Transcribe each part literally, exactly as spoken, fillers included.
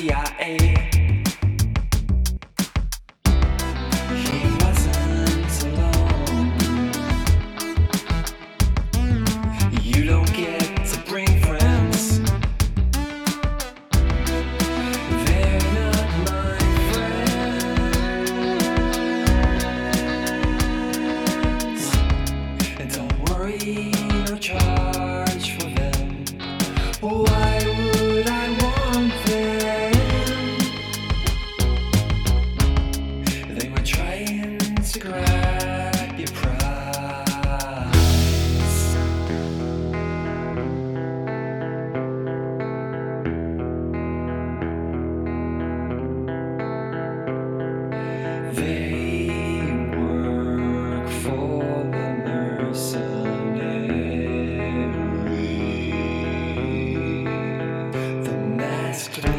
C I A. He wasn't alone. You don't get to bring friends. They're not my friends. And don't worry, no charge for them. Why would I want them? They were trying to grab your prize. They work for the mercenary, the masked man.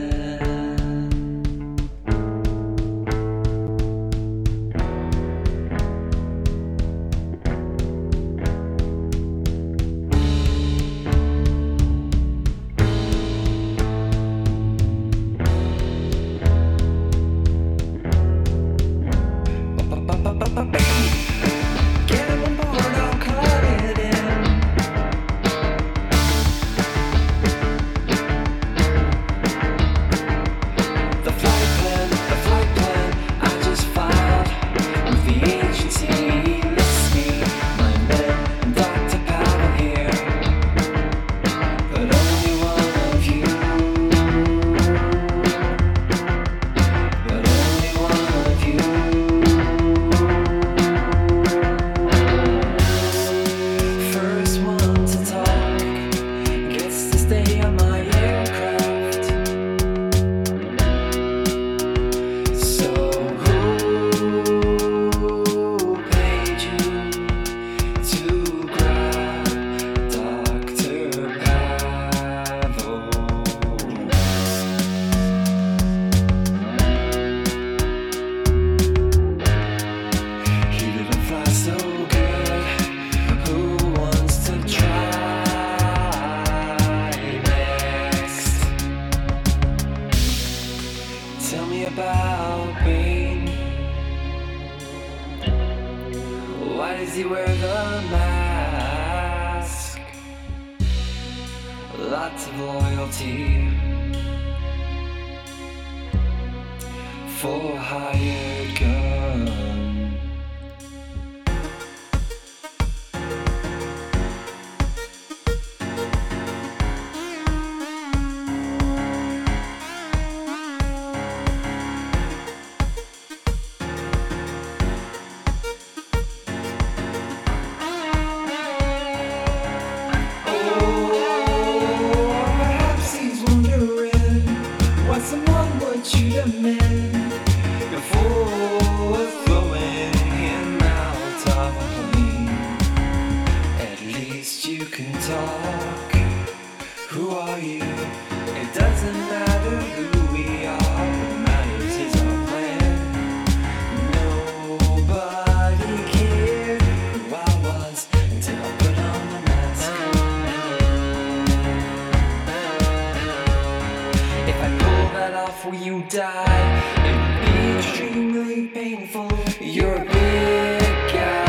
Get him on board, I'll cut it in. The flight plan, the flight plan, I just filed with the agency. Miss me, my man, and Doctor Pavel here, but only one of you, but only one of you. First one to talk gets to stay on my aircraft. So who paid you to grab Doctor Pavel? He didn't fly so good. Who wants to try next? Tell me about Bane. Why does he wear the mask? Lots of loyalty for a hired gun. Perhaps he's wondering why someone would shoot a man before throwing him out of a plane. At least you can talk. Who are you? It doesn't matter who we are. What matters is our plan. Nobody cared who I was until I put on the mask. If I pull that off, will you die? It would be extremely painful. You're a big guy.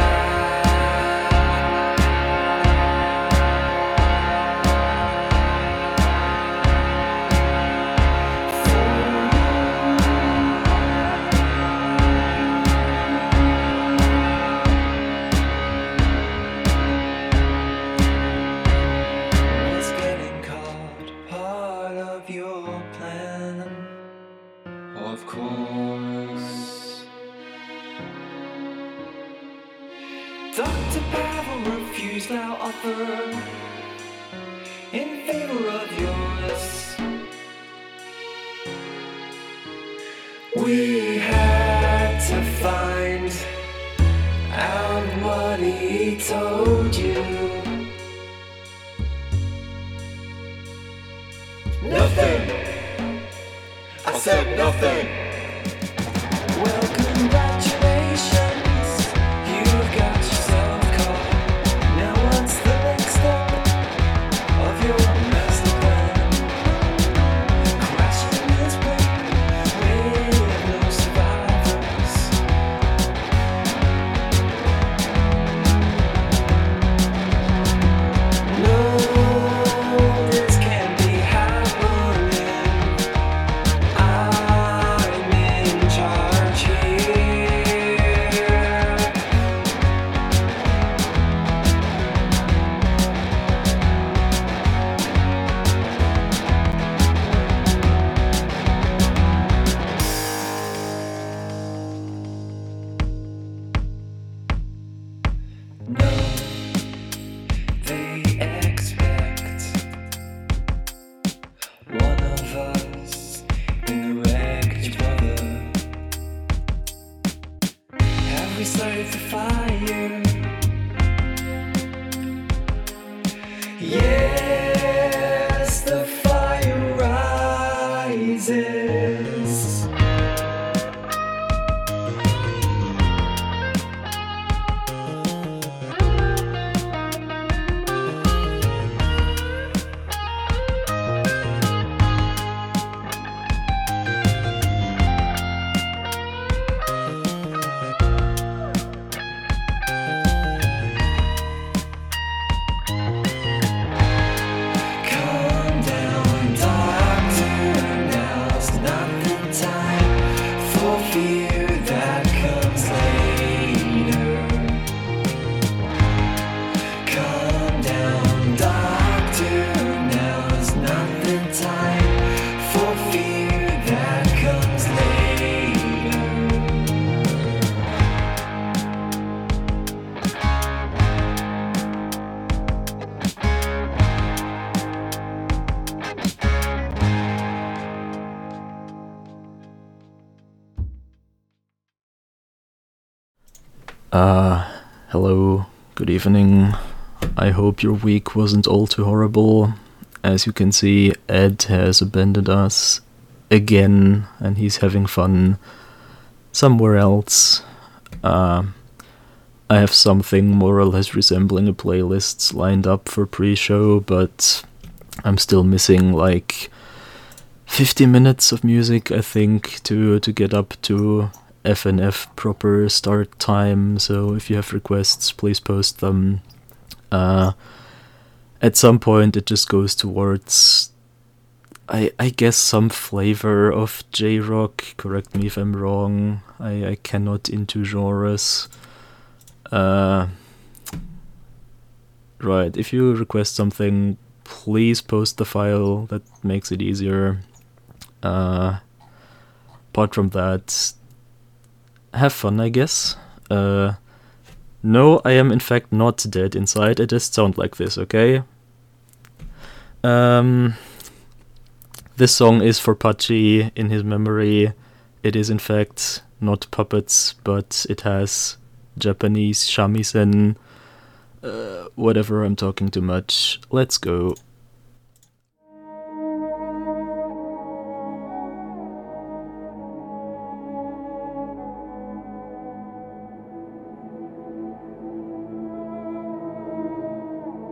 Was getting caught part of your plan? Of course. Doctor Pavel refused our offer in favor of yours. We had to find out what he told you. Nothing. I said nothing. Well, congratulations, you've got yourself caught. Now what's the next step of your master plan? Crashing this Uh, hello, good evening. I hope your week wasn't all too horrible. As you can see, Ed has abandoned us again, and he's having fun somewhere else. Uh, I have something more or less resembling a playlist lined up for pre-show, but I'm still missing like fifty minutes of music, I think, to, to get up to F N F proper start time. So if you have requests, please post them. Uh, at some point it just goes towards, I I guess, some flavor of J-rock. Correct me if I'm wrong. I, I cannot into genres. Uh, right, if you request something, please post the file. That makes it easier. Uh, apart from that, have fun, I guess. Uh, no, I am in fact not dead inside. I just sound like this, okay? Um, this song is for Pachi in his memory. It is in fact not puppets, but it has Japanese shamisen. Uh, whatever, I'm talking too much. Let's go.